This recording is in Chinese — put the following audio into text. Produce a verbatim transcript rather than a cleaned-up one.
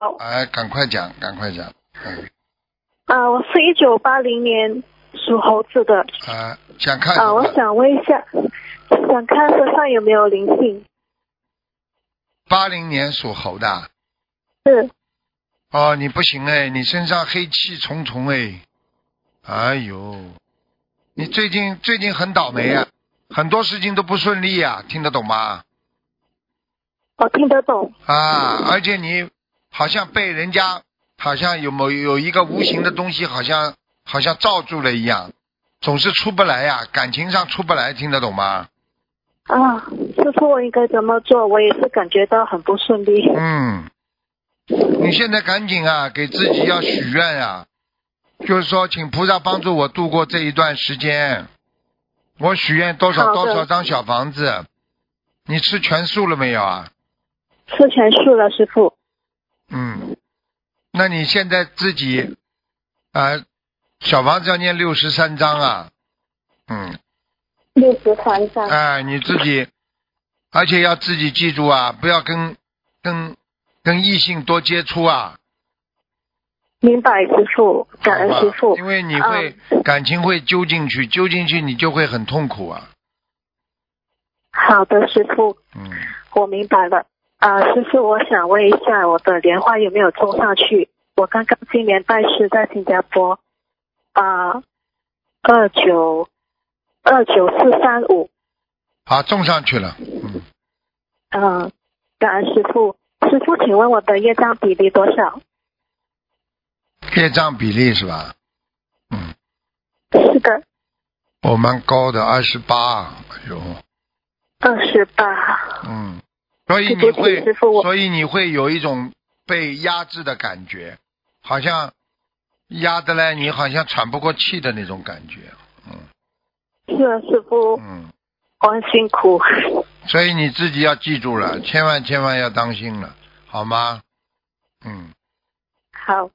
哎，赶快讲，赶快讲。嗯。 啊，我是一九八零年属猴子的。 啊，想看什么？ 啊，我想问一下，想看身上有没有灵性？ 八零年属猴的。 是。 哦，你不行哎，你身上黑气重重哎。哎呦，你最近最近很倒霉啊，很多事情都不顺利啊，听得懂吗？ 我听得懂。 啊，而且你好像被人家好像有某有一个无形的东西好像好像罩住了一样，总是出不来呀、感情上出不来，听得懂吗？ 啊，师父，我应该怎么做？我也是感觉到很不顺利。 嗯，你现在赶紧啊，给自己要许愿呀、就是说请菩萨帮助我度过这一段时间。我许愿多少多少张小房子。你吃全素了没有啊？ 吃全素了，师父。 嗯，那你现在自己啊、呃，小房子要念六十三章啊。嗯。 六十三章。 哎、呃，你自己，而且要自己记住啊，不要跟跟跟异性多接触啊。 明白，师父，感恩师父。 因为你会、嗯、感情会揪进去，揪进去你就会很痛苦啊。 好的，师父。 嗯。 我明白了。啊、呃，师父，我想问一下，我的莲花有没有种上去？我刚刚今年拜师在新加坡。啊，二九二九四三五。 好，种上去了。嗯。 嗯、呃，感恩师父。师父，请问我的业障比例多少？ 业障比例是吧？嗯。 是的。 我蛮高的，二十八。哎呦。 二十八。 嗯。所以你会，所以你会有一种被压制的感觉，好像压的嘞，你好像喘不过气的那种感觉。嗯。 是啊，师父。 嗯。 我很辛苦。 所以你自己要记住了，千万千万要当心了，好吗？嗯。 好。